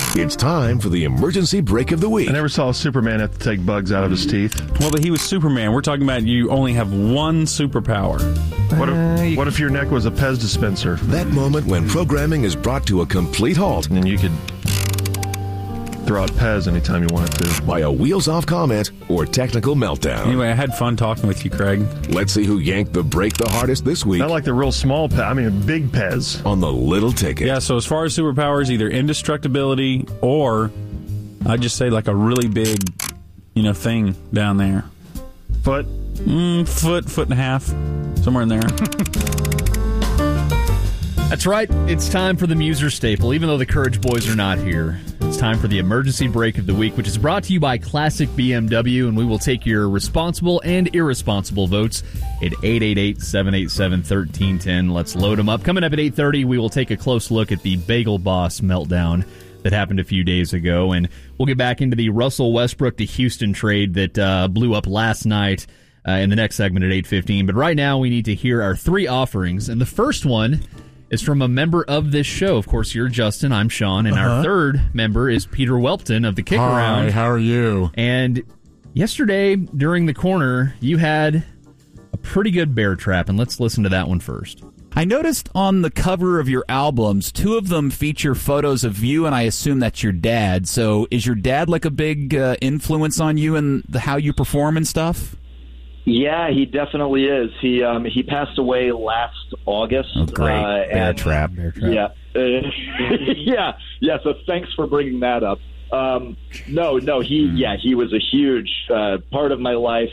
It's time for the emergency break of the week. I never saw Superman have to take bugs out of his teeth. Well, but he was Superman. We're talking about you only have one superpower. What if your neck was a Pez dispenser? That moment when programming is brought to a complete halt. And you could throw out Pez anytime you wanted to. By a wheels-off comment or technical meltdown. Anyway, I had fun talking with you, Craig. Let's see who yanked the break the hardest this week. Not like the real small Pez. I mean, a big Pez. On the little ticket. Yeah, so as far as superpowers, either indestructibility or I'd just say like a really big, thing down there. Foot and a half. Somewhere in there. That's right. It's time for the Muser Staple. Even though the Courage Boys are not here, it's time for the emergency break of the week, which is brought to you by Classic BMW, and we will take your responsible and irresponsible votes at 888-787-1310. Let's load them up. Coming up at 8:30, we will take a close look at the Bagel Boss meltdown that happened a few days ago, and we'll get back into the Russell Westbrook to Houston trade that blew up last night in the next segment at 8:15. But right now, we need to hear our three offerings, and the first one is from a member of this show. Of course, you're Justin, I'm Sean, and our third member is Peter Welpton of the Kick Around. Hi, how are you? And yesterday, during the corner, you had a pretty good bear trap, and let's listen to that one first. I noticed on the cover of your albums, two of them feature photos of you, and I assume that's your dad. So is your dad like a big influence on you and how you perform and stuff? Yeah, he definitely is. He passed away last August. Oh, great. Bear trap. Yeah. Yeah, so thanks for bringing that up. He was a huge part of my life.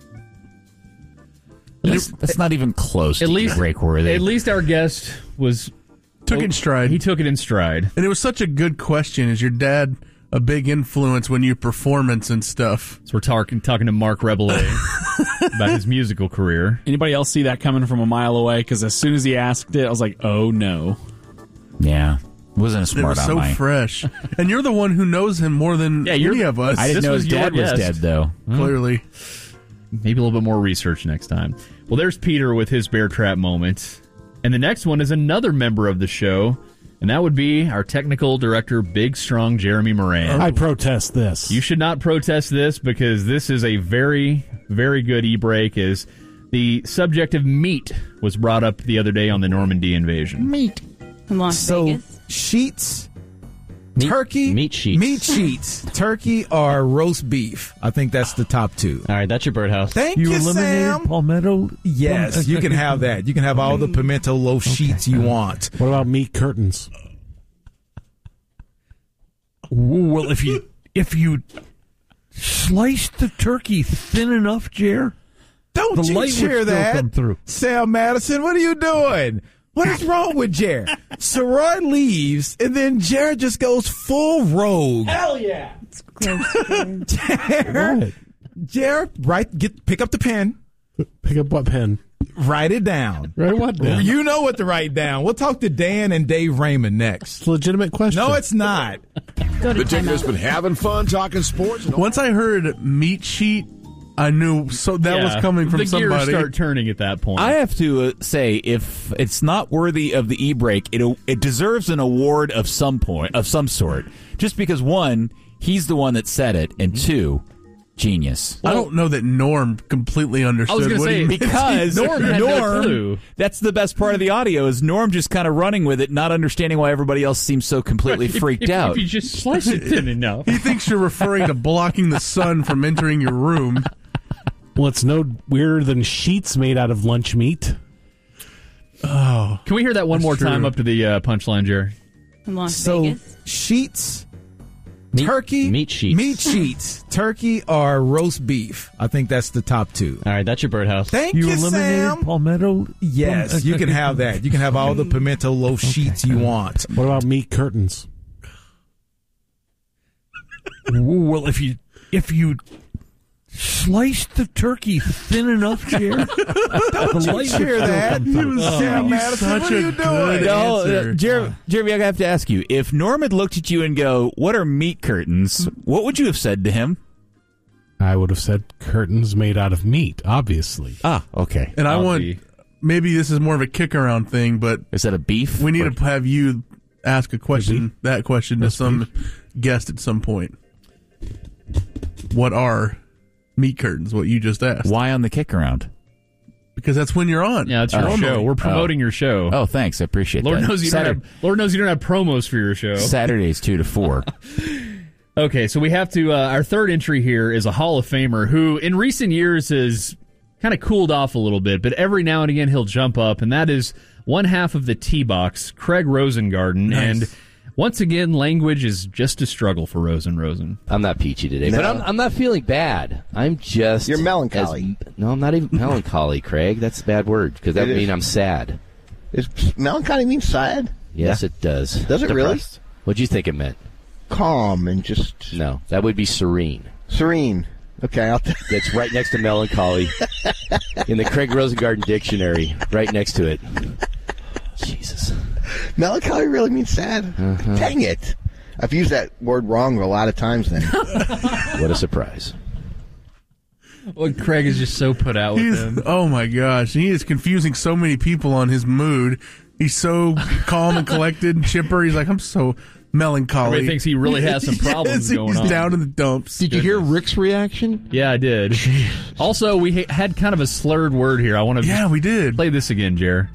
That's not even close to break-worthy. At least our guest took it in stride. He took it in stride. And it was such a good question. Is your dad a big influence when you performance and stuff? So we're talking to Mark Rebellet about his musical career. Anybody else see that coming from a mile away? Because as soon as he asked it, I was like, oh no. Yeah. Wasn't a smart It was so fresh. And you're the one who knows him more than any of us. I didn't know his dad was dead, though. Clearly. Maybe a little bit more research next time. Well, there's Peter with his bear trap moment. And the next one is another member of the show, and that would be our technical director, big, strong Jeremy Moran. I protest this. You should not protest this because this is a very, very good e-break. As the subject of meat was brought up the other day on the Normandy invasion. Meat. In Las Vegas. Sheets, turkey, meat sheets, turkey or roast beef. I think that's the top two. All right, that's your birdhouse. Thank you, Sam. Palmetto. Yes, you can have that. You can have all the pimento loaf sheets you want. What about meat curtains? Well, if you slice the turkey thin enough, Jer, don't you cheer that, Sam Madison? What are you doing? What is wrong with Jer? Saroy leaves, and then Jer just goes full rogue. Hell yeah! Jer, pick up the pen. Pick up what pen? Write it down. Write what down? You know what to write down. We'll talk to Dan and Dave Raymond next. It's a legitimate question. No, it's not. The Ticket has been having fun talking sports. Once I heard meat sheet, I knew was coming from somebody. The gears start turning at that point. I have to say, if it's not worthy of the e-break, it deserves an award of some sort. Just because, one, he's the one that said it, and two, genius. I don't know that Norm completely understood what he meant. Because Norm had no clue. That's the best part of the audio, is Norm just kind of running with it, not understanding why everybody else seems so completely freaked out. If you just slice it thin enough. He thinks you're referring to blocking the sun from entering your room. Well, it's no weirder than sheets made out of lunch meat. Oh, can we hear that one more time up to the punchline, Jerry? In Las Vegas. Sheets, turkey, meat sheets, turkey or roast beef. I think that's the top two. All right, that's your birdhouse. Thank you, Sam. Palmetto. Yes, you can have that. You can have all the pimento loaf sheets you want. What about meat curtains? Well, if you slice the turkey thin enough, Jer. Don't cheer that. Sam Madison, what are you doing? No, Jeremy, I have to ask you, if Norm had looked at you and go, what are meat curtains, what would you have said to him? I would have said curtains made out of meat, obviously. Ah, okay. And maybe this is more of a kick around thing, but is that a beef? We need to have you ask that question to some guessed at some point. What are meat curtains? What you just asked. Why on the kick around? Because that's when you're on. Yeah, it's your show. We're promoting your show. Oh, thanks. I appreciate Lord that. knows you don't have promos for your show. Saturdays 2 to 4. Okay, so we have to. Our third entry here is a Hall of Famer who, in recent years, has kind of cooled off a little bit, but every now and again he'll jump up, and that is one half of the T-Box, Craig Rosengarten, Nice. and once again, language is just a struggle for Rosen. I'm not peachy today, No. but I'm not feeling bad. I'm just... You're melancholy. No, I'm not even melancholy, Craig. That's a bad word, because that would mean I'm sad. Melancholy mean sad? Yes, it does. Does it really? Depressed. What'd you think it meant? Calm and just... No, that would be serene. Serene. Okay, That's right next to melancholy. In the Craig Rosengarten dictionary, right next to it. Jesus. Melancholy really means sad? Dang it. I've used that word wrong a lot of times then. What a surprise. Well, Craig is just so put out with him. Oh my gosh, he is confusing so many people on his mood. He's so calm and collected and chipper. He's like, I'm so melancholy. Everybody thinks he really has some problems going he's on. down in the dumps. Did you hear Rick's reaction? Yeah, I did. Also, we had kind of a slurred word here. I want to we did. Play this again, Jer.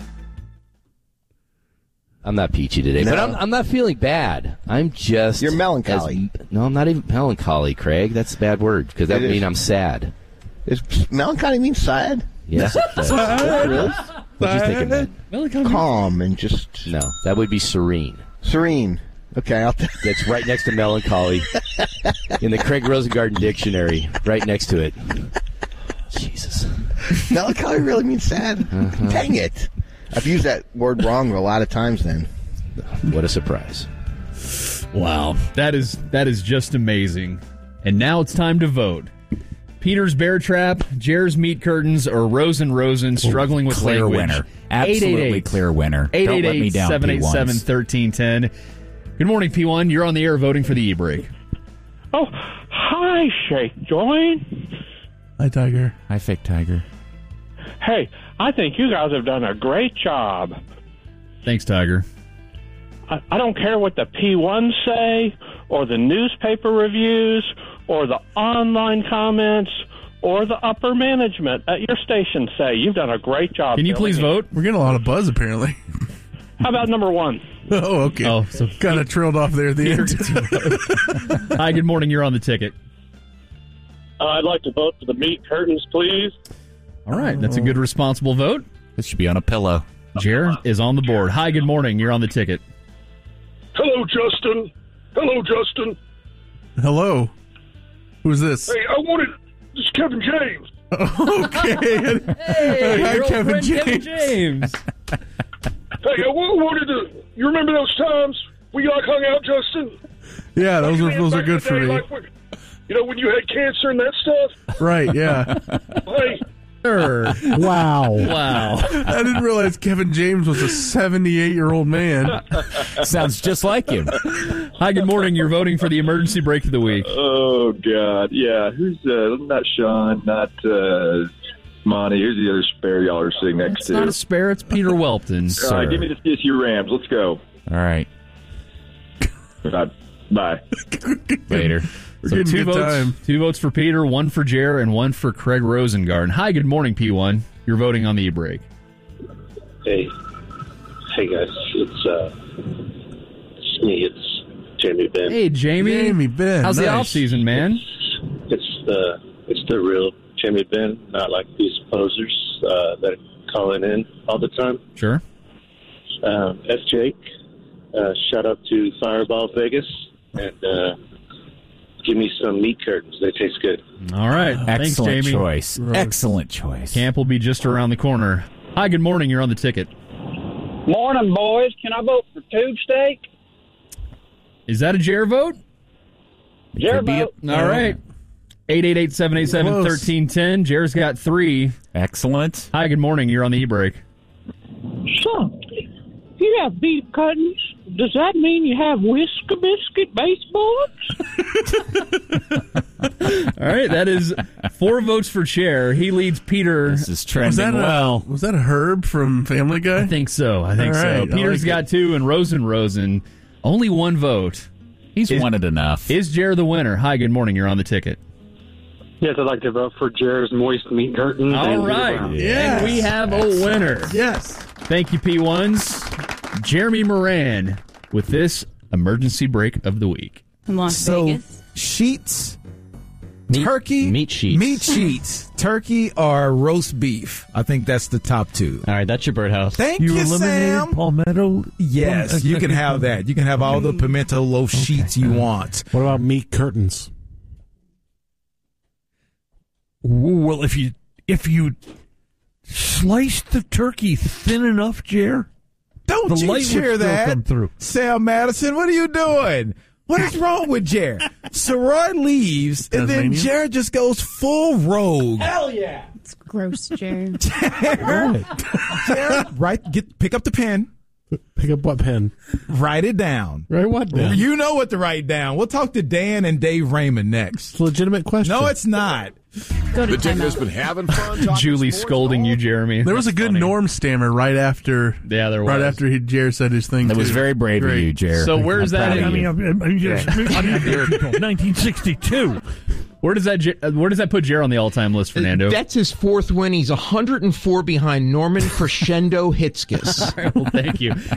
I'm not peachy today, but I'm not feeling bad. I'm just... You're melancholy. No, I'm not even melancholy, Craig. That's a bad word, because that would mean I'm sad. Melancholy mean sad? Yes, it does. Really? What'd you think it meant? Melancholy. Calm and just... No, that would be serene. Serene. Okay, That's right next to melancholy. In the Craig Rosengarten dictionary, right next to it. Jesus. Melancholy really means sad? Dang it. I've used that word wrong a lot of times then. What a surprise. Wow, that is just amazing. And now it's time to vote. Peter's Bear Trap, Jer's Meat Curtains, or Rosen struggling with Clear language. winner. Absolutely clear winner. Don't let me down, P1s. 888-787-1310. Good morning, P1. You're on the air voting for the e-break. Oh, hi, Shake Join. Hi, Tiger. Hi, Fake Tiger. Hey, I think you guys have done a great job. Thanks, Tiger. I don't care what the P1s say, or the newspaper reviews, or the online comments, or the upper management at your station say. You've done a great job. Can you please vote? We're getting a lot of buzz, apparently. How about number one? Oh, okay. Oh, so kind of trailed off there at the end. Hi, good morning. You're on the ticket. I'd like to vote for the meat curtains, please. All right, that's a good, responsible vote. This should be on a pillow. Jer is on the board. Hi, good morning. You're on the ticket. Hello, Justin. Hello, Justin. Hello. Who's this? Hey, this is Kevin James. Okay. Hey, Hi, your old Kevin friend James. Kevin James. Hey, I wanted to... You remember those times we hung out, Justin? Yeah, those are good for me. When you had cancer and that stuff? Right, yeah. Hey. Sure. Wow. I didn't realize Kevin James was a 78-year-old man. Sounds just like him. Hi, good morning. You're voting for the emergency break of the week. Oh, God. Yeah. Who's, not Sean, not, Monty. Who's the other spare y'all are sitting next It's to? not a spare. It's Peter Welton. All right, give me the CSU Rams. Let's go. All right. Bye. Later. We're getting good time. 2 votes for Peter, 1 for Jer, and 1 for Craig Rosengarten. Hi, good morning, P1. You're voting on the e-break. Hey guys, it's me. It's Jamie Ben. Hey, Jamie Ben. How's the Nice. off season, man? It's the real Jamie Ben, not like these posers that are calling in all the time. Sure. F. Jake, shout out to Fireball Vegas, and give me some meat curtains. They taste good. All right. Thanks, Excellent Jamie. choice. Excellent choice. Camp will be just around the corner. Hi, good morning. You're on the ticket. Morning, boys. Can I vote for tube steak? Is that a Jer vote? Jer vote. All right. 888-787-1310. Jer's got 3. Excellent. Hi, good morning. You're on the e-break. So, you have beef cuttings. Does that mean you have Whisker Biscuit baseboards? All right, that is 4 votes for Chair. He leads Peter. This is trending well. Was that a Herb from Family Guy? I think so. All right, Peter's got 2, and Rosen only 1 vote. He's wanted enough. Is Jer the winner? Hi, good morning. You're on the ticket. Yes, I'd like to vote for Jer's moist meat curtains. All right. And we have a winner. Yes. Thank you, P1s. Jeremy Moran with this emergency break of the week. In Las Vegas. Sheets, turkey, meat sheets, turkey, or roast beef. I think that's the top two. All right, that's your birdhouse. Thank you, eliminated Sam. palmetto. Yes, you can have that. You can have all the pimento loaf sheets you want. What about meat curtains? Well, if you slice the turkey thin enough, Jer, Don't the you light cheer would still that, come through. Sam Madison? What are you doing? What is wrong with Jared? Saroy leaves, and then Tasmania? Jared just goes full rogue. Hell yeah. It's gross, Jared. Jared, pick up the pen. Pick up what pen? Write it down. Write what down? You know what to write down. We'll talk to Dan and Dave Raymond next. It's a legitimate question. No, it's not. Go to The Ticket has timeout. been having fun. talking Julie sports scolding all you, Jeremy. There was a good Norm stammer right after. Yeah, there was. Right after Jer said his thing. That was too. very brave of you, Jer. So where's that? proud I of mean, you. I'm just 1962. Where does that put Jer on the all-time list, Fernando? That's his fourth win. He's 104 behind Norman Crescendo Hitzkiss. Well, thank you.